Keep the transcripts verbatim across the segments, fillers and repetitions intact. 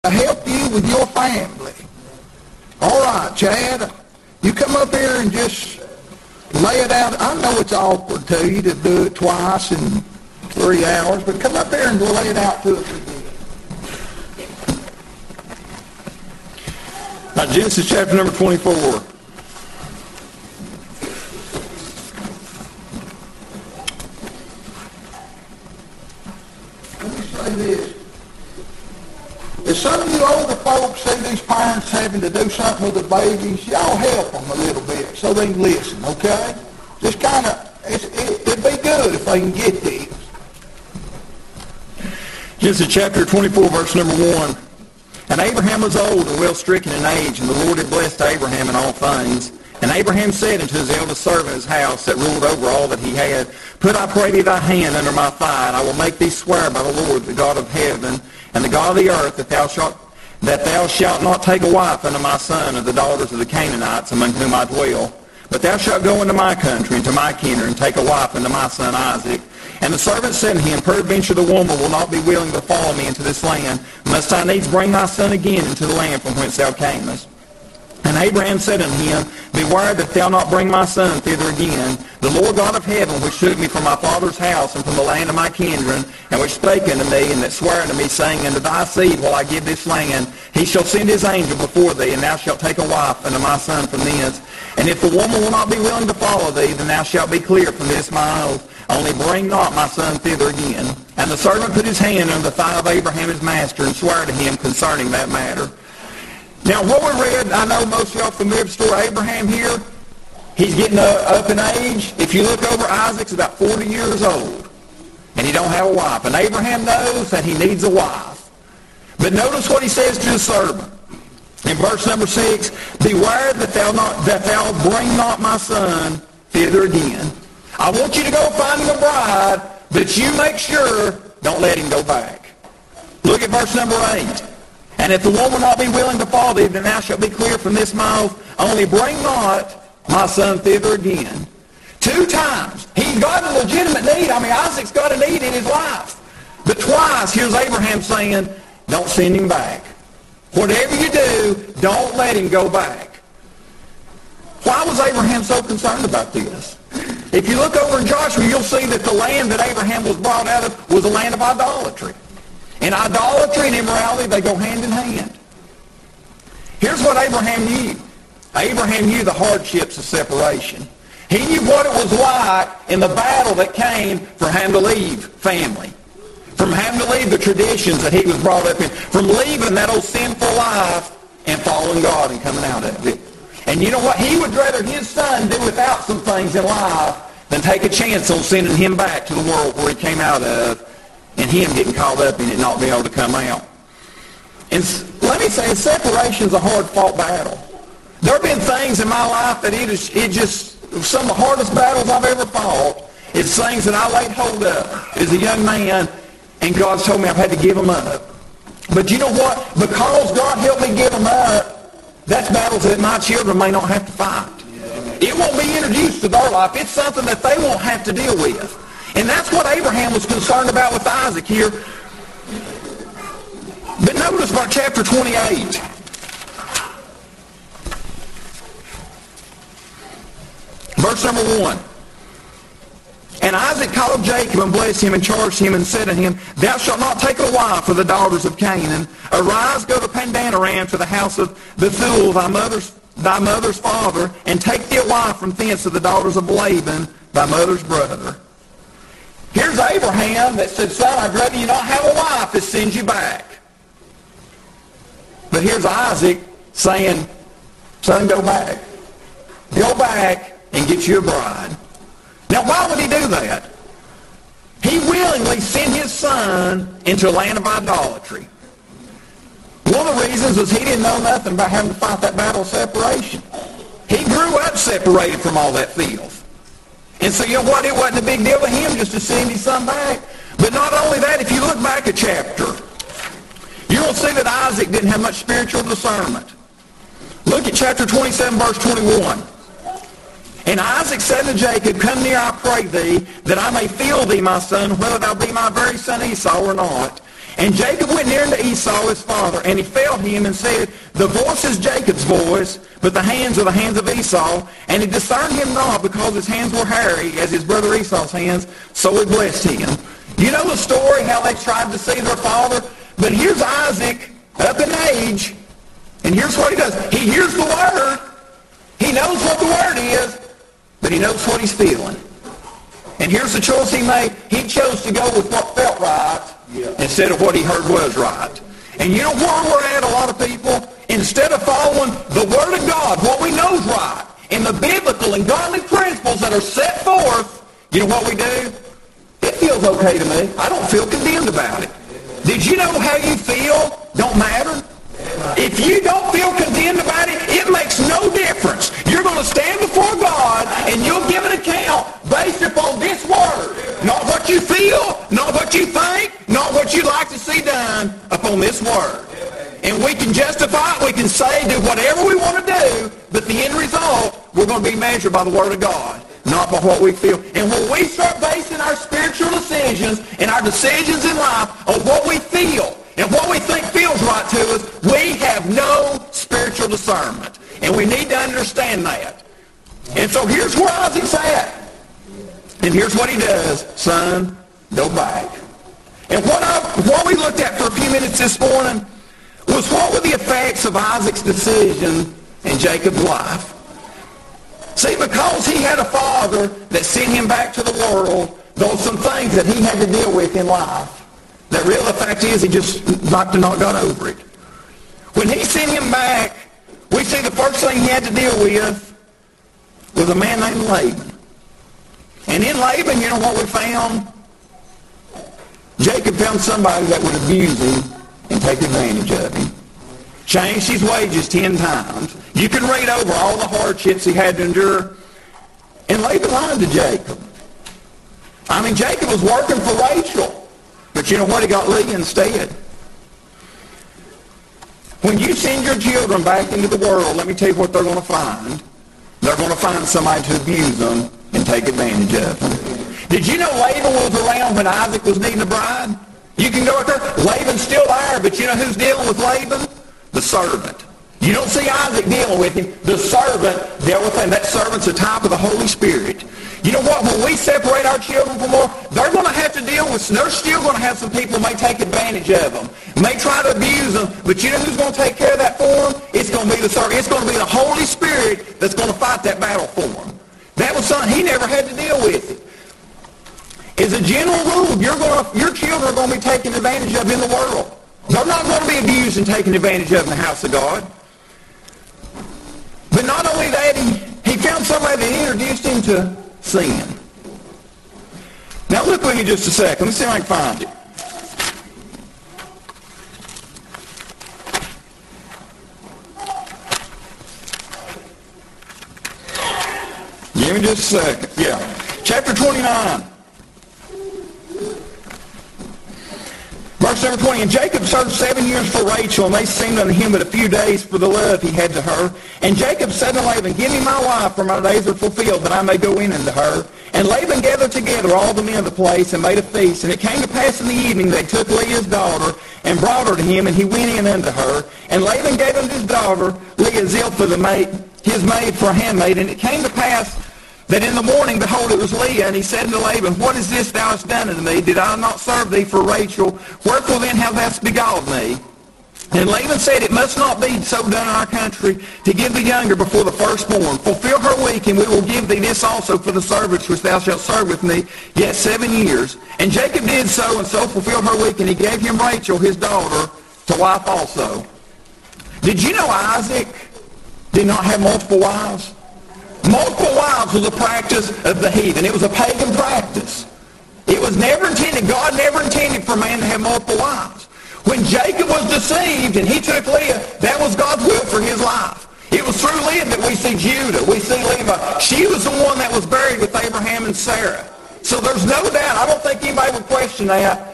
to help you with your family. All right, Chad, you come up here and just lay it out. I know it's awkward to you to do it twice in three hours, but come up here and lay it out to us again. Now, Genesis chapter number twenty-four. Let me say this. If some of you older folks see these parents having to do something with the babies, y'all help them a little bit so they can listen, okay? Just kind of, it, it'd be good if they can get this. Genesis chapter twenty-four, verse number one. And Abraham was old and well stricken in age, and the Lord had blessed Abraham in all things. And Abraham said unto his eldest servant his house, that ruled over all that he had, Put, I pray thee, thy hand under my thigh, and I will make thee swear by the Lord, the God of heaven, and the God of the earth, that thou shalt that thou shalt not take a wife unto my son of the daughters of the Canaanites, among whom I dwell. But thou shalt go into my country, and to my kindred, and take a wife unto my son Isaac. And the servant said to him, Peradventure the woman will not be willing to follow me into this land. Must I needs bring thy son again into the land from whence thou camest? And Abraham said unto him, Beware that thou not bring my son thither again. The Lord God of heaven, which took me from my father's house and from the land of my kindred, and which spake unto me, and that sware unto me, saying, Unto thy seed will I give this land. He shall send his angel before thee, and thou shalt take a wife unto my son from thence. And if the woman will not be willing to follow thee, then thou shalt be clear from this my oath. Only bring not my son thither again. And the servant put his hand under the thigh of Abraham his master, and sware to him concerning that matter. Now, what we read, I know most of y'all familiar with the story of Abraham here. He's getting uh, up in age. If you look over, Isaac's about forty years old, and he don't have a wife. And Abraham knows that he needs a wife. But notice what he says to his servant. In verse number six, Beware that thou, not, that thou bring not my son thither again. I want you to go find him a bride, but you make sure, don't let him go back. Look at verse number eight. And if the woman not be willing to follow thee, then thou shalt be clear from this mouth. Only bring not my son thither again. Two times. He's got a legitimate need. I mean, Isaac's got a need in his life. But twice, here's Abraham saying, don't send him back. Whatever you do, don't let him go back. Why was Abraham so concerned about this? If you look over in Joshua, you'll see that the land that Abraham was brought out of was a land of idolatry. And idolatry and immorality, they go hand in hand. Here's what Abraham knew. Abraham knew the hardships of separation. He knew what it was like in the battle that came for having to leave family. From having to leave the traditions that he was brought up in. From leaving that old sinful life and following God and coming out of it. And you know what? He would rather his son do without some things in life than take a chance on sending him back to the world where he came out of, and him getting caught up in it and not being able to come out. And let me say, separation's a hard-fought battle. There have been things in my life that it is it just, some of the hardest battles I've ever fought. It's things that I laid hold of as a young man, and God's told me I've had to give them up. But you know what? Because God helped me give them up, that's battles that my children may not have to fight. It won't be introduced to their life. It's something that they won't have to deal with. And that's what Abraham was concerned about with Isaac here. But notice about chapter twenty-eight. Verse number one. And Isaac called Jacob and blessed him and charged him and said to him, Thou shalt not take a wife for the daughters of Canaan. Arise, go to Paddan-aram to the house of Bethuel, thy mother's, thy mother's father, and take thee a wife from thence of the daughters of Laban, thy mother's brother. Here's Abraham that said, Son, I'd rather you not have a wife that sends you back. But here's Isaac saying, Son, go back. Go back and get you a bride. Now, why would he do that? He willingly sent his son into a land of idolatry. One of the reasons was he didn't know nothing about having to fight that battle of separation. He grew up separated from all that filth. And so, you know what? It wasn't a big deal to him just to send his son back. But not only that, if you look back a chapter, you'll see that Isaac didn't have much spiritual discernment. Look at chapter twenty-seven, verse twenty-one. And Isaac said to Jacob, Come near, I pray thee, that I may feel thee, my son, whether thou be my very son Esau or not. And Jacob went near unto Esau his father, and he felt him and said, The voice is Jacob's voice, but the hands are the hands of Esau. And he discerned him not, because his hands were hairy, as his brother Esau's hands, so he blessed him. You know the story, how they tried to see their father? But here's Isaac, up in age, and here's what he does. He hears the word. He knows what the word is, but he knows what he's feeling. And here's the choice he made. He chose to go with what felt right instead of what he heard was right. And you know where we're at, a lot of people? Instead of following the Word of God, what we know is right, and the biblical and godly principles that are set forth, you know what we do? It feels okay to me. I don't feel condemned about it. Did you know how you feel don't matter? If you don't feel condemned about it, it makes no difference. You're going to stand before God and you'll give an account based upon this word. Not what you feel, not what you think, not what you'd like to see done, upon this word. And we can justify it, we can say, do whatever we want to do, but the end result, we're going to be measured by the word of God, not by what we feel. And when we start basing our spiritual decisions and our decisions in life on what we feel, and what we think feels right to us, we have no spiritual discernment. And we need to understand that. And so here's where Isaac's at. And here's what he does. Son, go back. And what, I, what we looked at for a few minutes this morning was what were the effects of Isaac's decision in Jacob's life. See, because he had a father that sent him back to the world, there were some things that he had to deal with in life. The real fact is he just not, not got over it. When he sent him back, we see the first thing he had to deal with was a man named Laban. And in Laban, you know what we found? Jacob found somebody that would abuse him and take advantage of him. Changed his wages ten times. You can read over all the hardships he had to endure. And Laban lied to Jacob. I mean, Jacob was working for Rachel. But you know what? He got Leah instead. When you send your children back into the world, let me tell you what they're going to find. They're going to find somebody to abuse them and take advantage of them. Did you know Laban was around when Isaac was needing a bride? You can go out there. Laban's still there, but you know who's dealing with Laban? The servant. You don't see Isaac dealing with him. The servant dealt with him. That servant's a type of the Holy Spirit. You know what? When we separate our children from more, they're going to have to deal with, they're still going to have some people who may take advantage of them, may try to abuse them, but you know who's going to take care of that for them? It's going to be the servant. It's going to be the Holy Spirit that's going to fight that battle for them. That was something he never had to deal with it. As a general rule, you're going to, your children are going to be taken advantage of in the world. They're not going to be abused and taken advantage of in the house of God. But not only that, he, he found somebody that introduced him to sin. Now look with me just a second. Let's see if I can find it. Give me just a second. Yeah. Chapter twenty-nine. Verse number twenty, and Jacob served seven years for Rachel, and they seemed unto him but a few days for the love he had to her. And Jacob said to Laban, Give me my wife, for my days are fulfilled, that I may go in unto her. And Laban gathered together all the men of the place, and made a feast. And it came to pass in the evening, they took Leah's daughter, and brought her to him, and he went in unto her. And Laban gave unto his daughter Leah Zilpah, the maid, his maid for a handmaid. And it came to pass that in the morning, behold, it was Leah, and he said unto Laban, What is this thou hast done unto me? Did I not serve thee for Rachel? Wherefore then hast thou beguiled me? And Laban said, It must not be so done in our country, to give the younger before the firstborn. Fulfill her week, and we will give thee this also for the service which thou shalt serve with me yet seven years. And Jacob did so, and so fulfilled her week, and he gave him Rachel, his daughter, to wife also. Did you know Isaac did not have multiple wives? Multiple wives was a practice of the heathen. It was a pagan practice. It was never intended, God never intended for a man to have multiple wives. When Jacob was deceived and he took Leah, that was God's will for his life. It was through Leah that we see Judah, we see Levi. She was the one that was buried with Abraham and Sarah. So there's no doubt, I don't think anybody would question that.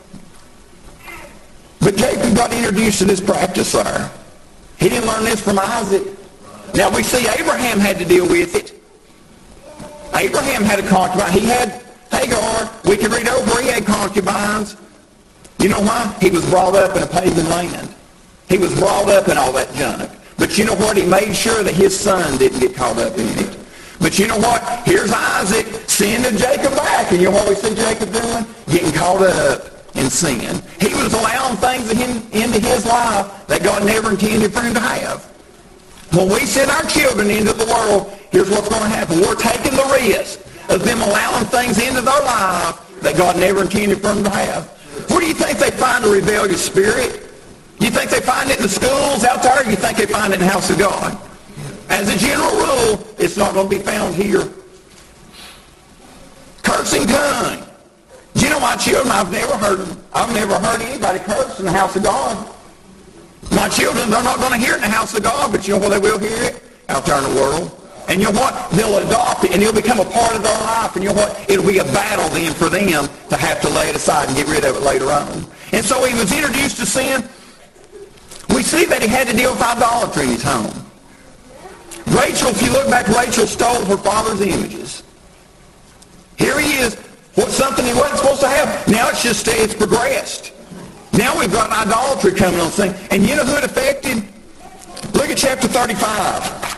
But Jacob got introduced to this practice there. He didn't learn this from Isaac. Now we see Abraham had to deal with it. Abraham had a concubine. He had Hagar. We can read over, he had concubines. You know why? He was brought up in a pagan land. He was brought up in all that junk. But you know what? He made sure that his son didn't get caught up in it. But you know what? Here's Isaac sending Jacob back. And you know what we see Jacob doing? Getting caught up in sin. He was allowing things into his life that God never intended for him to have. When we send our children into the world, here's what's going to happen. We're taking the risk of them allowing things into their life that God never intended for them to have. Where do you think they find a rebellious spirit? You think they find it in the schools out there, or you think they find it in the house of God? As a general rule, it's not going to be found here. Cursing tongue. Do you know my children, I've never heard I've never heard anybody curse in the house of God. My children, they're not going to hear it in the house of God, but you know where they will hear it? Out there in the world. And you know what? They'll adopt it, and it'll become a part of their life. And you know what? It'll be a battle then for them to have to lay it aside and get rid of it later on. And so he was introduced to sin. We see that he had to deal with idolatry in his home. Rachel, if you look back, Rachel stole her father's images. Here he is. What's something he wasn't supposed to have? Now it's just, it's progressed. Now we've got idolatry coming on the scene. And you know who it affected? Look at chapter thirty-five.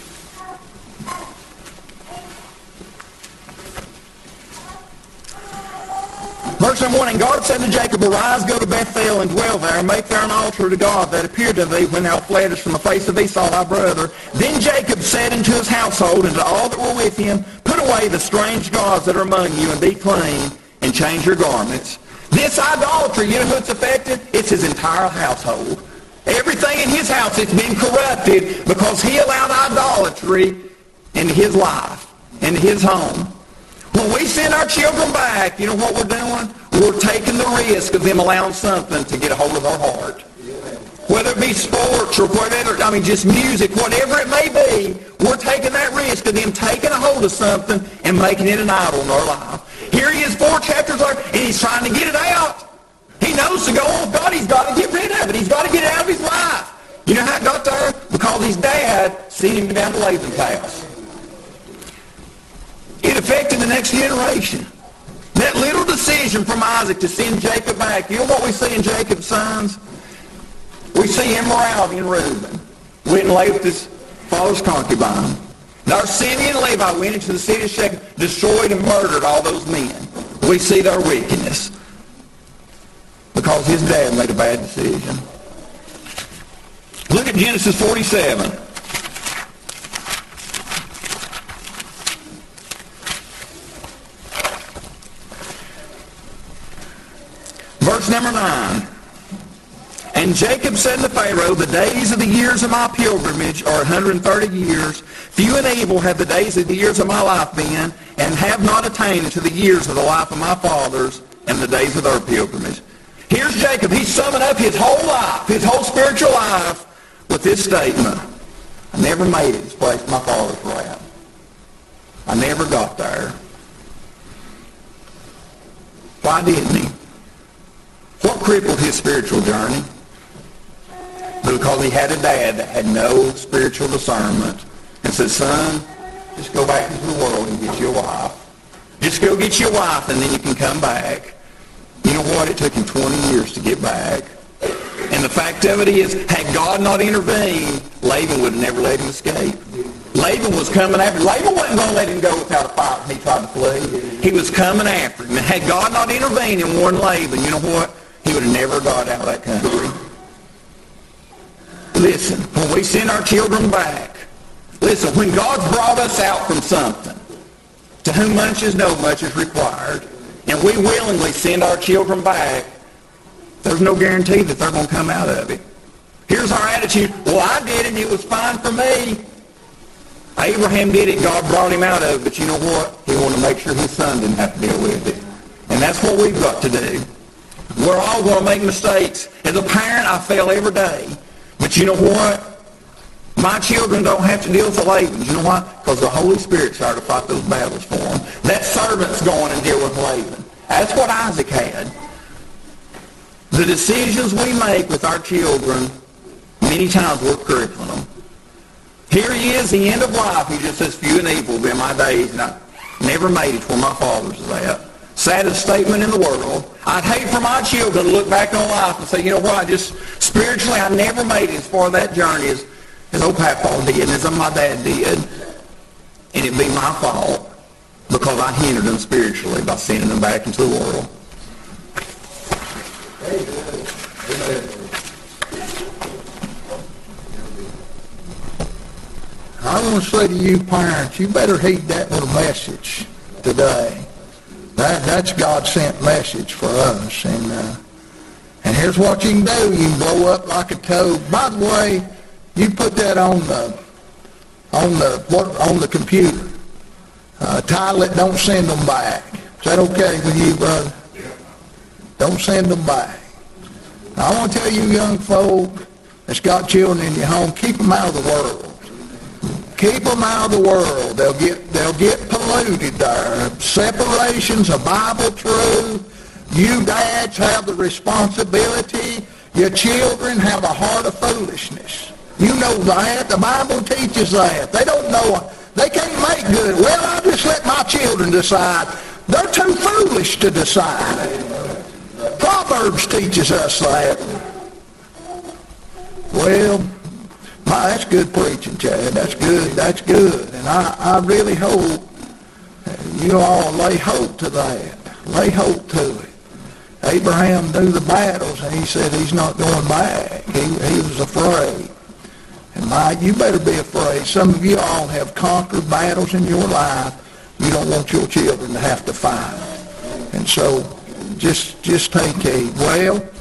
Verse number one, and God said to Jacob, arise, go to Bethel, and dwell there, and make there an altar to God that appeared to thee when thou fleddest from the face of Esau thy brother. Then Jacob said unto his household and to all that were with him, put away the strange gods that are among you, and be clean, and change your garments. This idolatry, you know who it's affected? It's his entire household. Everything in his house, it's been corrupted because he allowed idolatry into his life, into his home. When we send our children back, you know what we're doing? We're taking the risk of them allowing something to get a hold of our heart. Whether it be sports or whatever, I mean just music, whatever it may be, we're taking that risk of them taking a hold of something and making it an idol in our life. Here he is four chapters later, and he's trying to get it out. He knows to go on with God, he's got to get rid of it. He's got to get it out of his life. You know how it got there? Because his dad sent him down to Laban's house. It affected the next generation. That little decision from Isaac to send Jacob back, you know what we see in Jacob's sons? We see immorality in Reuben. Went and lay with his father's concubine. Now Simeon and Levi went into the city of Shechem, destroyed and murdered all those men. We see their wickedness because his dad made a bad decision. Look at Genesis forty-seven. Verse number nine. And Jacob said to Pharaoh, the days of the years of my pilgrimage are one hundred thirty years. Few and evil have the days of the years of my life been, and have not attained to the years of the life of my fathers and the days of their pilgrimage. Here's Jacob. He's summing up his whole life, his whole spiritual life, with this statement. I never made it this place my fathers were at. I never got there. Why didn't he? What crippled his spiritual journey? Because he had a dad that had no spiritual discernment and said, son, just go back into the world and get your wife. Just go get your wife and then you can come back. You know what? It took him twenty years to get back. And the fact of it is, had God not intervened, Laban would have never let him escape. Laban was coming after him. Laban wasn't going to let him go without a fight when he tried to flee. He was coming after him. And had God not intervened and warned Laban, you know what? He would have never got out of that country. Listen, when we send our children back, listen, when God's brought us out from something, to whom much is known, much is required, and we willingly send our children back, there's no guarantee that they're going to come out of it. Here's our attitude. Well, I did it and it was fine for me. Abraham did it. God brought him out of it. But you know what? He wanted to make sure his son didn't have to deal with it. And that's what we've got to do. We're all going to make mistakes. As a parent, I fail every day. But you know what? My children don't have to deal with the Labans. You know why? Because the Holy Spirit's there to fight those battles for them. That servant's going and deal with Laban. That's what Isaac had. The decisions we make with our children, many times we're crippling them. Here he is, the end of life. He just says, few and evil will be my days, and I never made it where my fathers was at. saddest statement in the world. I'd hate for my children to look back on life and say, you know what, I just, spiritually, I never made it as far as that journey as, as old Papa did and as my dad did. And it'd be my fault because I hindered them spiritually by sending them back into the world. I want to say to you parents, you better heed that little message today. That, that's God-sent message for us. And uh, and here's what you can do. You can blow up like a toad. By the way, you put that on the on the what on the computer. Uh, title it, don't send them back. Is that okay with you, brother? Don't send them back. Now, I want to tell you young folk that's got children in your home, keep them out of the world. Keep them out of the world. They'll get they'll get polluted there. Separation's a Bible truth. You dads have the responsibility. Your children have a heart of foolishness. You know that. The Bible teaches that. They don't know. They can't make good. Well, I'll just let my children decide. They're too foolish to decide. Proverbs teaches us that. Well, my, that's good preaching, Chad. That's good. That's good. And I, I really hope you all lay hope to that. Lay hope to it. Abraham knew the battles, and he said he's not going back. He, he was afraid. And Mike, you better be afraid. Some of you all have conquered battles in your life you don't want your children to have to fight. And so just just take heed. Well,